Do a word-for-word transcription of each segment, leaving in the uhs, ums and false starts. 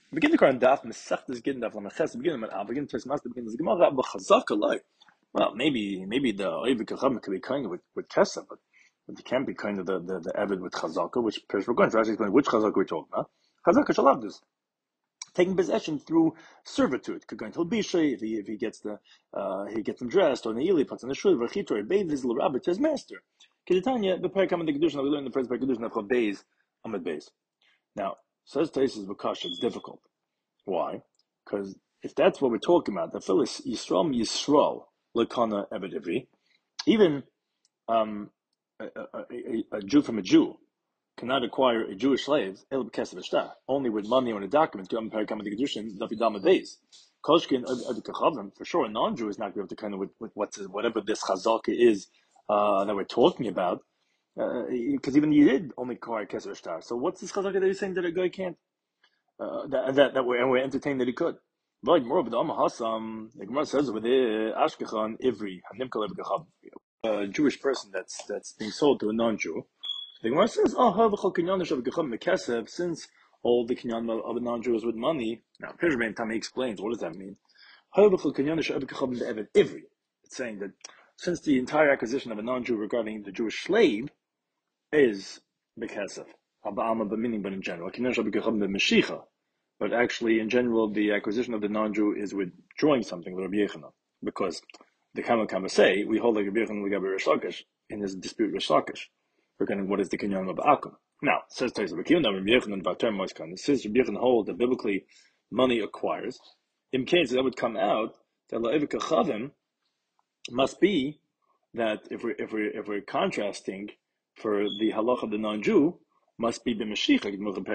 Begin the Quran daf Mesechtes Gittin daf Lameches. Begin with Al. Begin to Master. Begin the Gemara. But Chazaka like. Well, maybe maybe the Oivik Chacham could be kind of with with Kesef, but but you can't be kind of the the, the Evid with Chazaka, which we're going to actually explain which Chazaka we're talking about. Chazaka Shalavdus, taking possession through servitude. Could go into Bishay if he if he gets the uh he gets them dressed, or Neili puts on the shul, Vachito, or bathes his little rabbit to his master. Keditanya, the Parakam the Kedushin, we learned the first Parakam of Beis Amid Beis. Now, says Taisus Bakash, it's difficult. Why? Because if that's what we're talking about, the Phyllis Yisrael Yisrael Lakana Ebedivri, even um, a, a, a, a Jew from a Jew cannot acquire a Jewish slave only with money on a document. For sure, a non-Jew is not going to be able to kind of with, with what's whatever this chazaka is uh, that we're talking about, because uh, even you did only acquire keser shtar. So what's this chazaka that you're saying that a guy can't? Uh, that that that we're, and we're entertained that he could. But more of the Amma Hasam, the Gemara says over there, Ashkechan Ivri, a Jewish person that's that's being sold to a non-Jew. The Gemara says, oh, since all the kinyan of a non-Jew is with money. Now, Pirjman Tami explains, what does that mean? It's saying that since the entire acquisition of a non-Jew regarding the Jewish slave is bekesef, meaning but in general, but actually in general the acquisition of the non-Jew is withdrawing something with Rabbi Yechanan, because the Kamal Kama say we hold like Rabbi Yechanan Rabbi Rish Lakish in his dispute with Rish Lakish regarding what is the kinyan of Akum. Now, says Taisa Rabbi Yechanan Vater Moiskan. It says Rabbi Yechanan hold that biblically money acquires. In case that would come out that La'evik Chavim must be that if we're if we're if we're contrasting for the halacha of the non-Jew must be b'mashiach.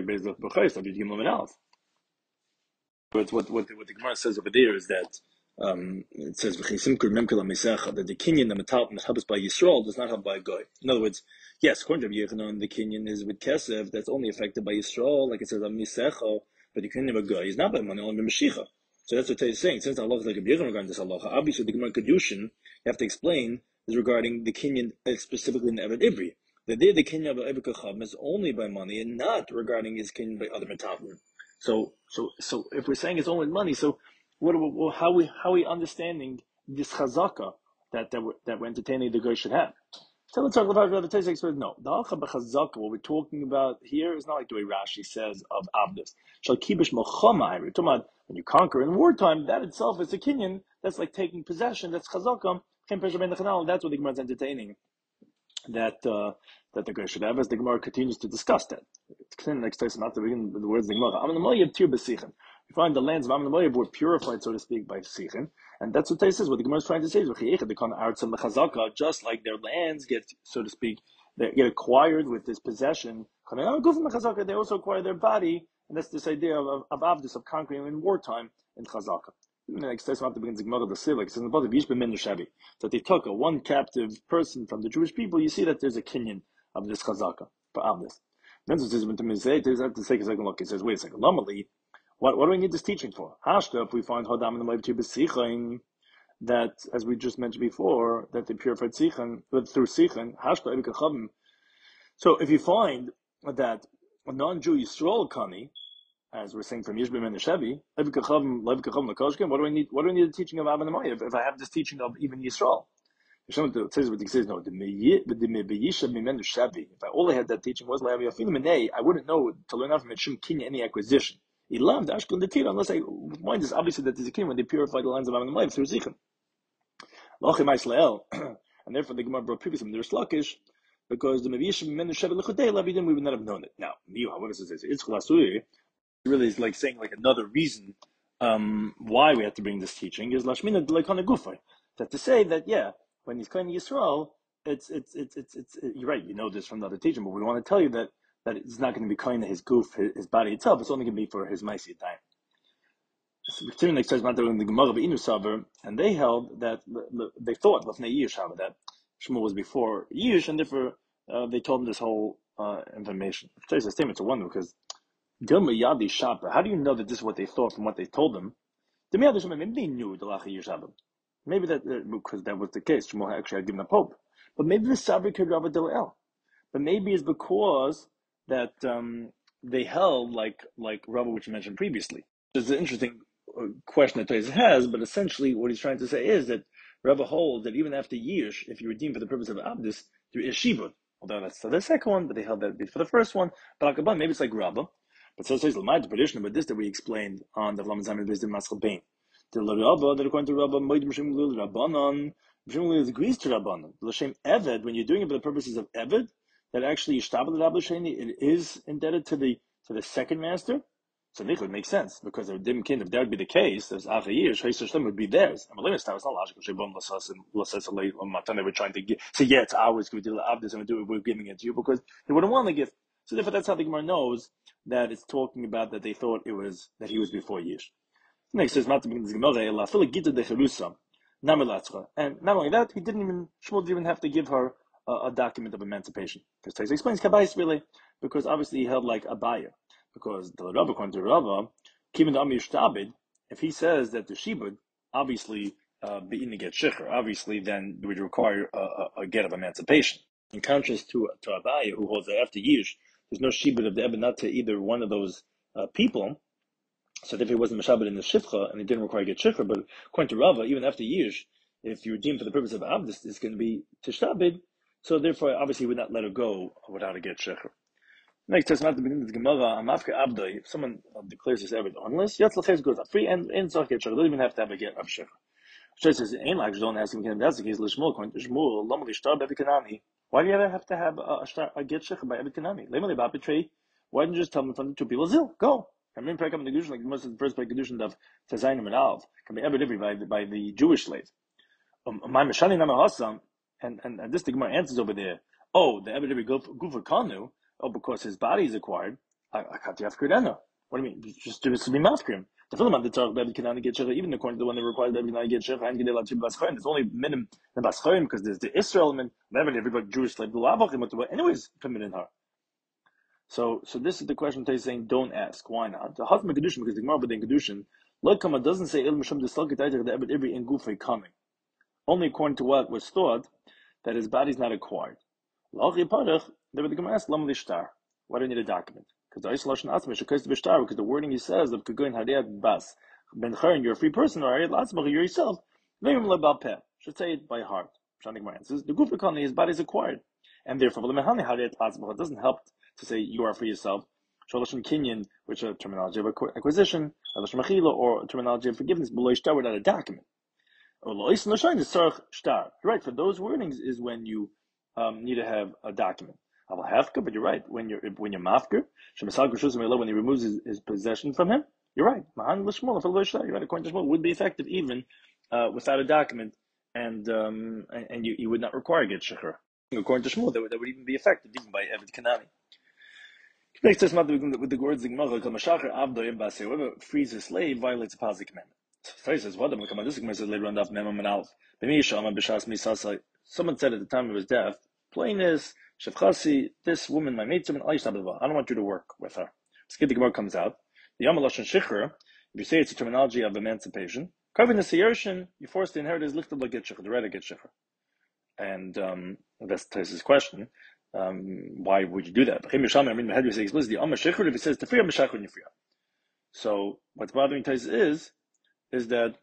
But what what the, what the Gemara says over there is that um, it says that the kinyan the metal helps by Yisrael does not help by Goy. In other words, yes, according to Yechanan, the kinyan is with kesef that's only affected by Yisrael, like it says on Misecha, but the kinyan of Goy is not by money, only by Mashiach. So that's what he's saying. Since the halacha is like a Yechanan regarding this halacha, obviously the Gemara Kedushin you have to explain is regarding the kinyan specifically in the Eved Ivri. The day the kinyan of Eved Kacham is only by money and not regarding his kinyan by other metallim. So, so, so, if we're saying it's only money, so what? Well, how we how we understanding this chazaka that that we're, that we're entertaining the guy should have? So let's talk about the Taisa says no. The halacha b'chazaka, what we're talking about here is not like the way Rashi says of Abdus. Shal kibush mochama. We're talking about when you conquer in wartime. That itself is a kinyan. That's like taking possession. That's chazaka. That's what the Gemara is entertaining. That uh, that the guy should have, as the Gemara continues to discuss that. Next time, not to begin with the words the Gemara. We find the lands of Am Moav were purified, so to speak, by Sichin, and that's what they says. What the Gemara is trying to say is, just like their lands get, so to speak, they get acquired with this possession. They also acquire their body, and that's this idea of of Avdus, of conquering in wartime in Chazaka. Next time, after begins the Gemara the Sivik, it says that they took a one captive person from the Jewish people. You see that there's a kinyan of this Chazaka for Avdus. Then it says, to take a second look, it says, wait a second, normally, what, what do we need this teaching for? Hashka, if we find Hodam and the Moav B'Sichain, that, as we just mentioned before, that they purified Sichain, through Sichain, Hashka, Evik Chavim. So if you find that a non-Jew Yisrael Kani, as we're saying from Yishbim and Neshevi, Evik Chavim, Levik Chavim Lakoshkin, what do we need, what do we need the teaching of Am and Moav if I have this teaching of even Yisrael? It says what it says, no, if I only had that teaching was I wouldn't know to learn out from it shouldn't kinya any acquisition. Unless I mind is obviously that there's a king when they purify the lands of Am and Moav through Zichon. And therefore the Gemara brought previously the Rish Lakish, because the Mevishim Menu Shevi L'Chodei Lavidim we would not have known it. Now, what does it say? It's Chlasui. Really is like saying like another reason um, why we have to bring this teaching is Lashmina D'Leikana Gufay. That to say that yeah. When he's claiming Yisrael, it's, it's, it's, it's, it's, it, you're right, you know this from the other teaching, but we want to tell you that, that it's not going to be kind of his goof, his, his body itself, it's only going to be for his Maisi time. So, next says, and they held that, they thought, that Shmuel was before Yish, and therefore uh, they told him this whole uh, information. Today's a statement, it's a wonder, because how do you know that this is what they thought from what they told them? Maybe they knew the Lacha Yishabim. Maybe that, uh, because that was the case, Shmuel actually had given up hope. But maybe the Sabri could Rabba Dilel. But maybe it's because that, um, they held like like Rabba, which you mentioned previously. It's an interesting question that Taiz has, but essentially what he's trying to say is that Rabba holds that even after years, if you redeem for the purpose of Abdus, there is Shibud. Although that's the second one, but they held that for the first one. But Akaban, maybe it's like Rabba. But so says the tradition about this that we explained on the Vlam Zamin Bezdin Maschal Bain. The Rabba, that according to Rabba, Moed Mishim Lul Rabbanon, Mishim Lul agrees to Rabbanon. L'shem Eved, when you're doing it for the purposes of Eved, that actually Yishtabel Rabba Sheni, it is indebted to the to the second master. So it would make sense because if dim kind, if that would be the case, there's after years, Shloim would be theirs. And Malim Star is not logical. Shebon Lasas and Lasas Matan, they were trying to get, say, yeah, it's ours, we do the Abdus and we do it, we're giving it to you because they wouldn't want the gift. So therefore, that's how the Gemara knows that it's talking about that they thought it was, that he was before years. Next says, Matan begins Gemara, La Fila Gita de Cherusa, Namelatzcha. And not only that, he didn't even, Shmuel didn't even have to give her a, a document of emancipation. Because he explains Kabais really, because obviously he held like a buyer. Because the Rabba, according to Rabba, Kimin Ami Shtabid, if he says that the Shibud, obviously, uh, being to get Shikhr, obviously then would require a, a, a get of emancipation. In contrast to, to Abaya, who holds that after years, there's no Shibud of the Ebenat to either one of those uh, people. So if it wasn't Meshabed in the Shifcha, and it didn't require get Shikhr, but according to Rabba, even after years, if you redeem for the purpose of Abdus, it's going to be Tishtabid. So therefore, obviously, he would not let her go without a get Shikhr. Next testament at the beginning of the Gemara, Amafka Abdai, if someone uh, declares his Eved unless Yatzlach goes free and in Zach Yetchach, doesn't even have to have a get of Shech. Shech says, Ain't like don't ask him, that's the case, Lishmul, according to Shmuel, Lomali Shtar Bevi Kanani. Why do you ever have to have a, a, a get Shech by Evid Kanani? Lemali Bapitri, why didn't you just tell them from the two people, Zil, go? I mean, Prekam the Gushan, like most of the first Prekam of Tazainim and Alv, can be Eved by the, by the Jewish slave. Um, my Meshani Nama Hassam, and, and, and this the Gemara answers over there, oh, the Eved Gufa Kanu, oh, because his body is acquired. I can't have Kurdana. What do you mean? Just do this to be mafkrim. The film on the Torah, Bebi Kanani get Shechah, even according to the one that requires Bebi Kanani get Shechah, and Gedel Atzib Bascharim. There's only minimum the Bascharim because there's the Israel element. Never everybody Jewish slave. The Lavachim, anyways, permitted her. So, so this is the question that he's saying. Don't ask. Why not? The Hafim Kedushin, because the Gemara B'din Kedushin, Lokama doesn't say Il Mishum Desalkit Aitek the Ebed Ivri in Gufay coming. Only according to what was thought that his body is not acquired. Lachi Parach, they were the Gemara asked Lam Lishtar. Why do you need a document? Because the isolation asma shekais b'shtar, because the wording he says of kagoin hadiyat bas ben chayin, you're a free person, or you're yourself. Leim lebal peh, should say it by heart. Shanik Maran says the guf economy, his body is acquired, and therefore the mehani hadiyat asma. It doesn't help to say you are for yourself. Sholoshin kinyan, which is a terminology of acquisition, sholoshin machila, or a terminology of forgiveness, below shtar without a document. Or lois l'shayin is sarach shtar. Right, for those wordings is when you um, need to have a document. But you're right. When you're when you're mafker, when he removes his, his possession from him, you're right. You're right. According to Shmuel, would be effective even uh, without a document, and um, and, and you, you would not require get shechur. According to Shmuel, that would, that would even be effective even by Eved Kanani. Next, with the words whoever frees a slave violates a positive commandment. So he says, "What?" This says later on, someone said at the time of his death, "Plainness, Shefchasi, this woman, my maidservant, I don't want you to work with her." Skid the Gemara comes out. The Yamalashon Shikhr, if you say it's a terminology of emancipation, carving the Seyershin, you force to inherit his lichtab like get shikhr, the right to get shikhr. And um, that's Taisa's question. Um, why would you do that? If it says to free so what's bothering Taisa is, is that,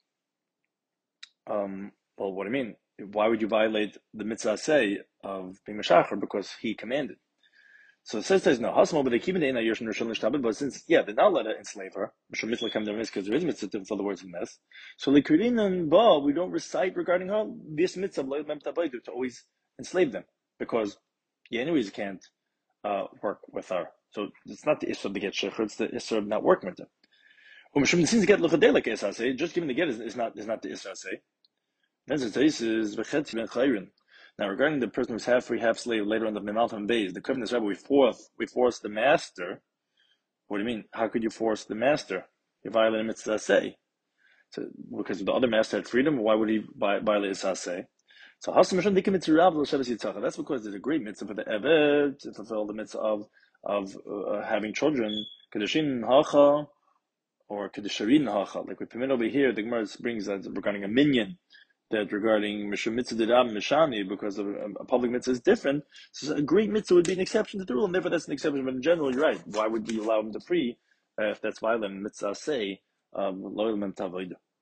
um, well, what I mean, why would you violate the mitzvah say of being Meshachar? Because he commanded. So it says there's no hasmo, but they keep it in a Yerushin Rishon L'Shtabed, but since, yeah, they're not allowed to enslave her, because there is mitzvah to fill the words in this. So Likurin and Ba, we don't recite regarding her this mitzvah to always enslave them, because yeah, anyways, you can't uh, work with her. So it's not the issue to get shikhr, it's the issue of not working with them. Since you get l'chadei like Esasei, just giving the get is, is not is not the Esasei. Then it says is v'chetzi ben chayrin. Now, regarding the person who's half free, half slave, later on the Memaltam Beis, the Kivnis Rebbe, we force we force the master. What do you mean? How could you force the master? You violate a mitzvah say. So because the other master had freedom, why would he violate his say? So that's because there's a great mitzvah for the Eved to fulfill the mitzvah of of uh, having children. Kedushin hacha or kedusharin hacha. Like we permit over here, the Gemara brings that regarding a minion that regarding Mishum Mitzvah Didam Mishani, because of a, a public mitzvah is different. So a great mitzvah would be an exception to the rule, and therefore that's an exception. But in general, you're right. Why would we allow him to free uh, if that's violent? Mitzvah say, um,